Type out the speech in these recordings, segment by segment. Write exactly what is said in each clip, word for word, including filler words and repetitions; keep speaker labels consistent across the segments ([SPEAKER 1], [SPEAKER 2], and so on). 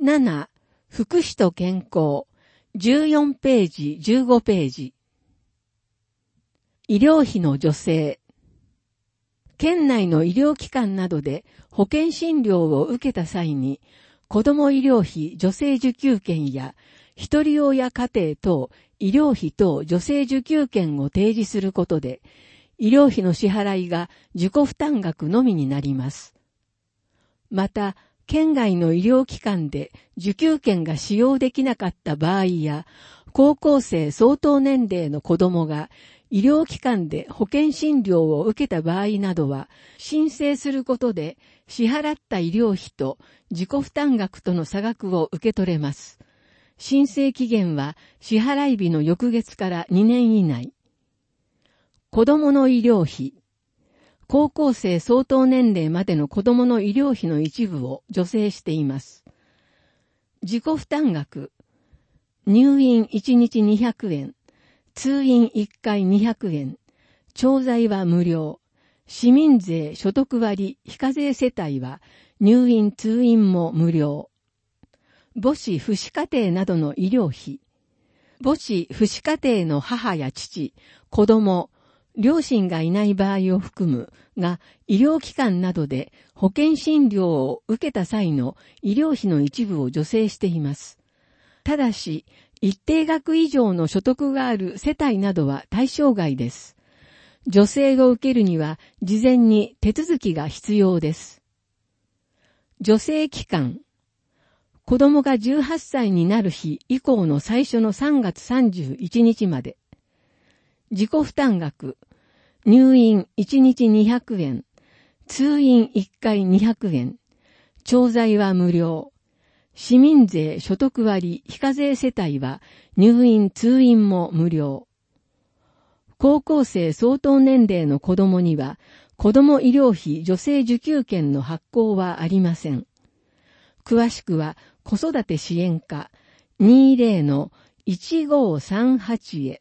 [SPEAKER 1] なな、福祉と健康。じゅうよんページ、じゅうごページ。医療費の助成。県内の医療機関などで保険診療を受けた際に、子ども医療費助成受給券や、一人親家庭等医療費等助成受給券を提示することで、医療費の支払いが自己負担額のみになります。また、県外の医療機関で受給券が使用できなかった場合や、高校生相当年齢の子供が医療機関で保険診療を受けた場合などは、申請することで支払った医療費と自己負担額との差額を受け取れます。申請期限は支払い日の翌月からにねん以内。子供の医療費。高校生相当年齢までの子供の医療費の一部を助成しています。自己負担額。入院いちにちにひゃくえん。通院いっかいにひゃくえん。調剤は無料。市民税所得割非課税世帯は入院通院も無料。母子父子家庭などの医療費。母子父子家庭の母や父、子供、両親がいない場合を含むが、医療機関などで保険診療を受けた際の医療費の一部を助成しています。ただし、一定額以上の所得がある世帯などは対象外です。助成を受けるには事前に手続きが必要です。助成期間。子供がじゅうはっさいになる日以降の最初のさんがつさんじゅういちにちまで。自己負担額。入院いちにちにひゃくえん。通院いっかいにひゃくえん。調剤は無料。市民税所得割非課税世帯は入院通院も無料。高校生相当年齢の子供には子供医療費助成受給券の発行はありません。詳しくは子育て支援課 にじゅうのいちごさんはち へ。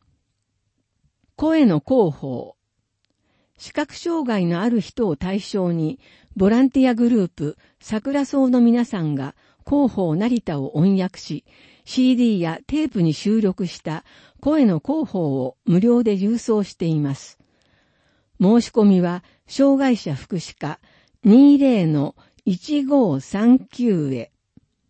[SPEAKER 1] 声の広報。視覚障害のある人を対象にボランティアグループ桜草の皆さんが広報成田を音訳し、シーディー やテープに収録した声の広報を無料で郵送しています。申し込みは、障害者福祉課 にじゅうのいちごさんきゅう へ。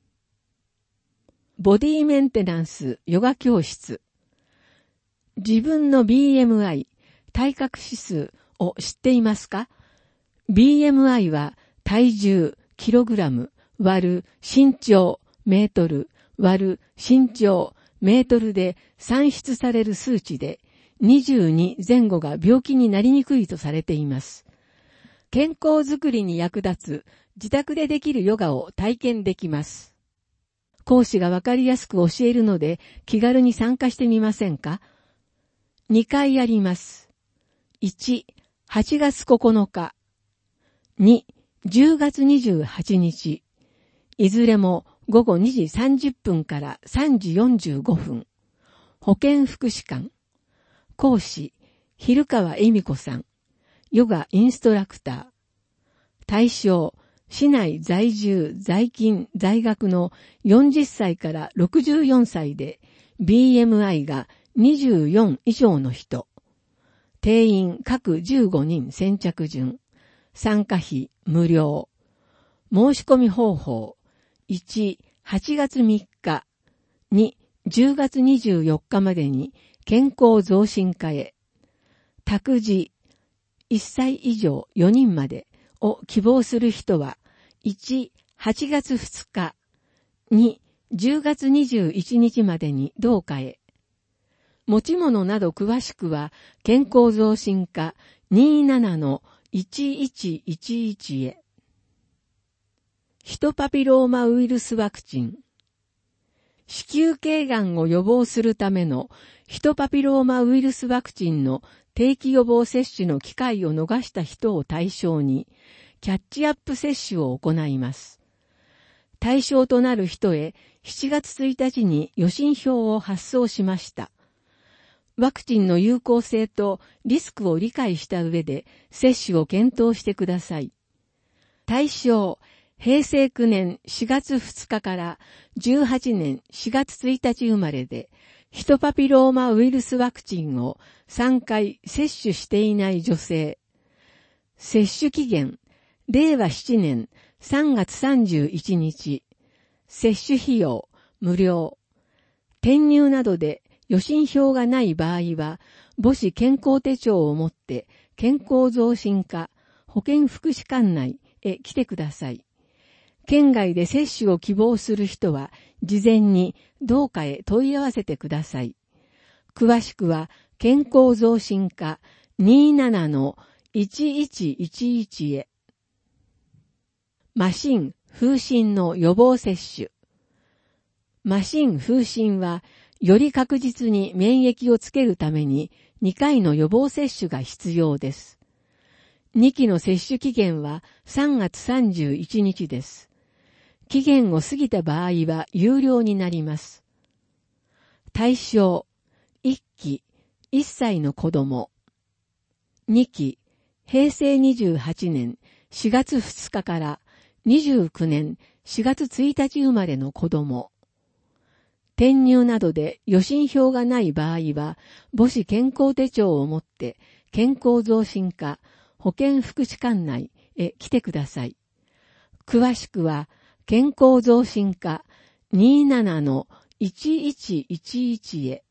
[SPEAKER 1] ボディメンテナンスヨガ教室。自分の ビーエムアイ、体格指数を知っていますか？ ビーエムアイ は体重、キログラム、割る身長、メートル、割る身長、メートルで算出される数値で、にじゅうに前後が病気になりにくいとされています。健康づくりに役立つ自宅でできるヨガを体験できます。講師がわかりやすく教えるので気軽に参加してみませんか？にかいやります。いち、はちがつここのか。に、じゅうがつにじゅうはちにち。いずれもごごにじさんじゅっぷんからさんじよんじゅうごふん。保健福祉館。講師、昼川恵美子さん。ヨガインストラクター。対象、市内在住、在勤、在学のよんじゅっさいからろくじゅうよんさいで ビーエムアイ がにじゅうよん以上の人。定員各じゅうごにん先着順。参加費無料。申し込み方法。いち、はちがつみっか。に、じゅうがつにじゅうよっかまでに健康増進課へ。託児、いっさい以上よにんまでを希望する人は、いち、はちがつふつか。に、じゅうがつにじゅういちにちまでに同課へ。持ち物など詳しくは、健康増進課 にじゅうななのいちいちいちいち へ。ヒトパピローマウイルスワクチン。子宮頸がんを予防するためのヒトパピローマウイルスワクチンの定期予防接種の機会を逃した人を対象に、キャッチアップ接種を行います。対象となる人へしちがつついたちに予診票を発送しました。ワクチンの有効性とリスクを理解した上で接種を検討してください。対象、 へいせいきゅうねんしがつふつかからじゅうはちねんしがつついたち生まれで、ヒトパピローマウイルスワクチンをさんかい接種していない女性。接種期限、れいわななねんさんがつさんじゅういちにち。接種費用、無料。転入などで予診票がない場合は、母子健康手帳を持って健康増進課、保健福祉管内へ来てください。県外で接種を希望する人は、事前に同課へ問い合わせてください。詳しくは、健康増進課 にじゅうななのいちいちいちいち へ。麻疹、風疹の予防接種。麻疹、風疹は、より確実に免疫をつけるためににかいの予防接種が必要です。にきの接種期限はさんがつさんじゅういちにちです。期限を過ぎた場合は有料になります。対象、いっき、いっさいの子供。にき、へいせいにじゅうはちねんしがつふつかからにじゅうきゅうねんしがつついたち生まれの子供。転入などで予診票がない場合は、母子健康手帳を持って健康増進課、保健福祉管内へ来てください。詳しくは、健康増進課 にじゅうななのいちいちいちいち へ。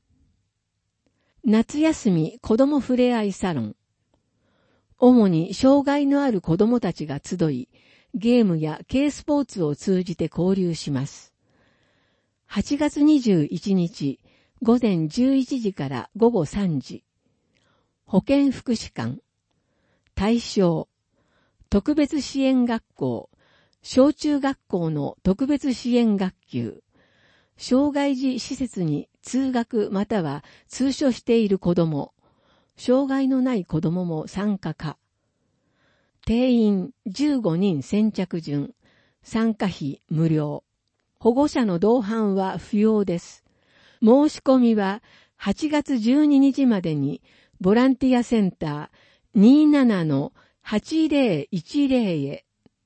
[SPEAKER 1] 夏休み子どもふれあいサロン。主に障害のある子どもたちが集い、ゲームや軽スポーツを通じて交流します。はちがつにじゅういちにち、ごぜんじゅういちじからごごさんじ。保健福祉館。対象。特別支援学校。小中学校の特別支援学級。障害児施設に通学または通所している子供。障害のない子供も参加可。定員じゅうごにん先着順。参加費無料。保護者の同伴は不要です。申し込みははちがつじゅうににちまでにボランティアセンター にじゅうななのはちぜろいちぜろ へ。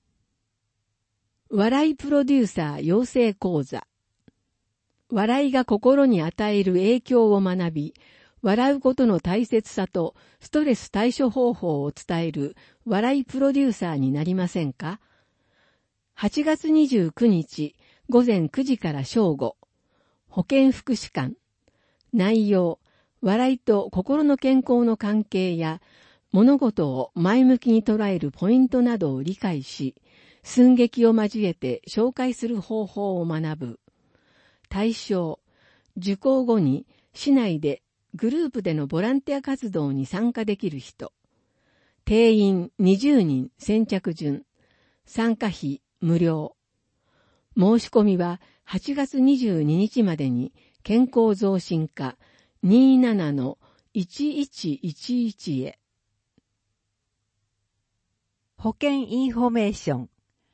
[SPEAKER 1] 笑いプロデューサー養成講座。笑いが心に与える影響を学び、笑うことの大切さとストレス対処方法を伝える笑いプロデューサーになりませんか？はちがつにじゅうくにちごぜんくじから正午。保健福祉館。内容、笑いと心の健康の関係や物事を前向きに捉えるポイントなどを理解し、寸劇を交えて紹介する方法を学ぶ。対象、受講後に市内でグループでのボランティア活動に参加できる人。定員にじゅうにん先着順。参加費無料。申し込みははちがつにじゅうににちまでに健康増進課 にじゅうななのいちいちいちいち へ。
[SPEAKER 2] 保健インフォメーション。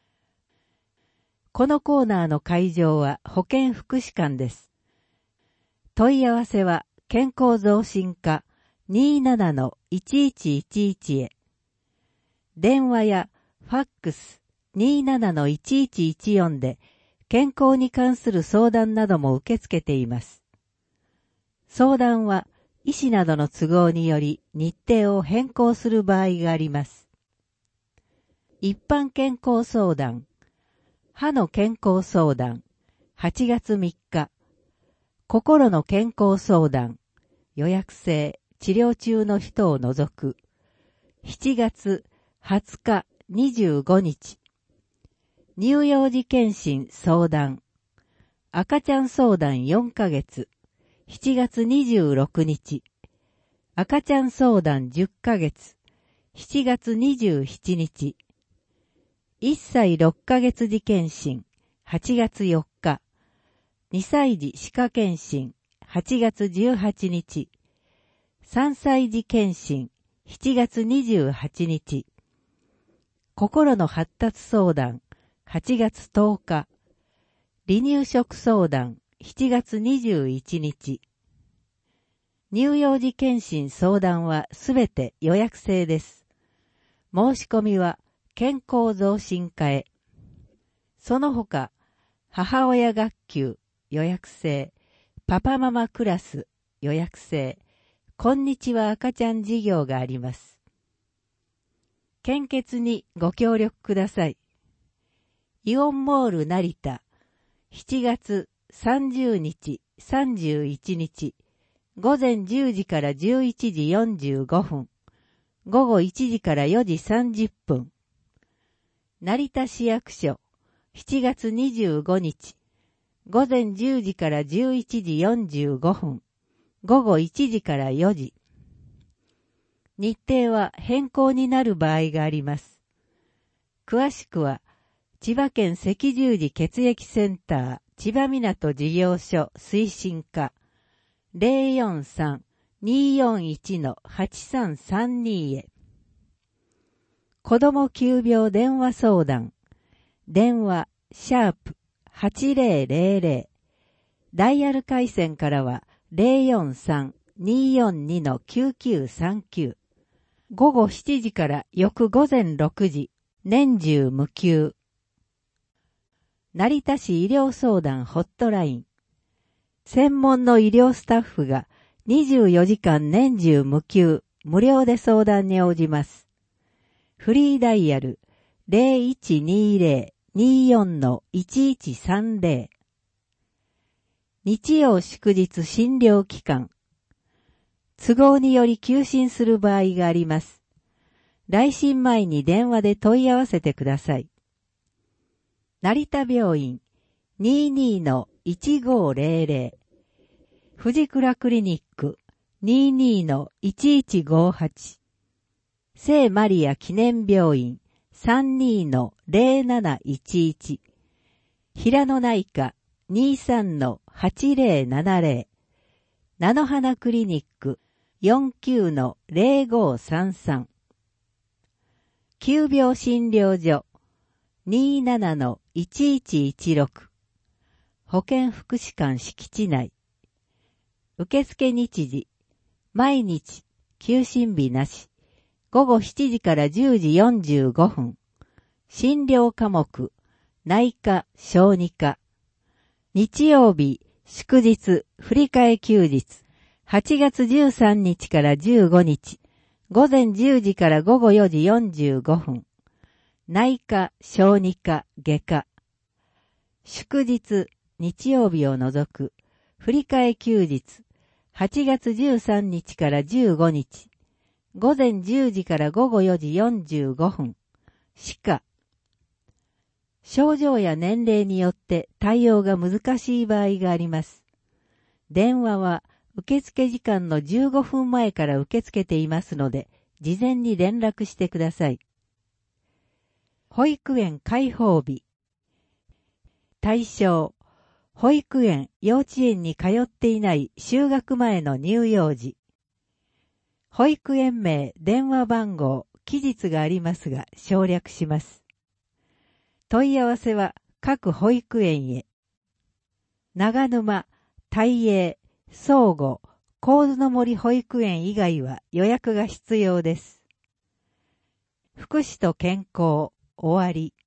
[SPEAKER 2] このコーナーの会場は保健福祉館です。問い合わせは健康増進課 にじゅうななのいちいちいちいち へ。電話やファックス にじゅうななのいちいちいちよん で健康に関する相談なども受け付けています。相談は医師などの都合により日程を変更する場合があります。一般健康相談。歯の健康相談、はちがつみっか。心の健康相談、予約制、治療中の人を除く。しちがつはつか、にじゅうごにち。乳幼児健診相談、赤ちゃん相談よんかげつ。しちがつにじゅうろくにち。赤ちゃん相談じゅっかげつ。しちがつにじゅうしちにち。いっさいろっかげつ児検診、はちがつよっか。にさい児歯科検診、はちがつじゅうはちにち。さんさい児検診、しちがつにじゅうはちにち。心の発達相談、はちがつとおか。離乳食相談、しちがつにじゅういちにち。乳幼児検診相談はすべて予約制です。申し込みは健康増進課へ。 その他、母親学級予約制、パパママクラス予約制、こんにちは赤ちゃん事業があります。献血にご協力ください。イオンモール成田、しちがつさんじゅうにち、さんじゅういちにち、ごぜんじゅうじからじゅういちじよんじゅうごふん、ごごいちじからよじさんじゅっぷん。成田市役所、しちがつにじゅうごにち、ごぜんじゅうじからじゅういちじよんじゅうごふん、ごごいちじからよじ。日程は変更になる場合があります。詳しくは、千葉県赤十字血液センター千葉港事業所推進課 ゼロよんさん にーよんいち のはちさんさんに へ。子ども急病電話相談。電話、シャープはちぜろぜろぜろ。ダイヤル回線からはゼロよんさん にーよんに のきゅうきゅうさんきゅう。午後しちじから翌午前ろくじ、年中無休。成田市医療相談ホットライン。専門の医療スタッフがにじゅうよじかん年中無休、無料で相談に応じます。フリーダイヤル ゼロいちにーぜろ にーよん のいちいちさんぜろ。日曜祝日診療期間。都合により休診する場合があります。来診前に電話で問い合わせてください。成田病院 にじゅうにのいちごぜろぜろ。藤倉クリニック にじゅうにのいちいちごはち。聖マリア記念病院 さんじゅうにのぜろなないちいち。平野内科 にじゅうさんのはちぜろななぜろ。菜の花クリニック よんきゅうのぜろごさんさん。急病診療所 にじゅうななのいちいちいちろく。保健福祉館敷地内。受付日時。毎日、休診日なし。ごごしちじからじゅうじよんじゅうごふん。診療科目。内科、小児科。日曜日、祝日、振り替え休日。はちがつじゅうさんにちからじゅうごにち。ごぜんじゅうじからごごよじよんじゅうごふん。内科、小児科、外科。祝日、日曜日を除く。振り替え休日。はちがつじゅうさんにちからじゅうごにち。ごぜんじゅうじからごごよじよんじゅうごふん。歯科。症状や年齢によって対応が難しい場合があります。電話は受付時間のじゅうごふんまえから受け付けていますので、事前に連絡してください。保育園開放日。対象、保育園、幼稚園に通っていない就学前の乳幼児。保育園名、電話番号、期日がありますが省略します。問い合わせは各保育園へ。長沼、大栄、相互、神津の森保育園以外は予約が必要です。福祉と健康、終わり。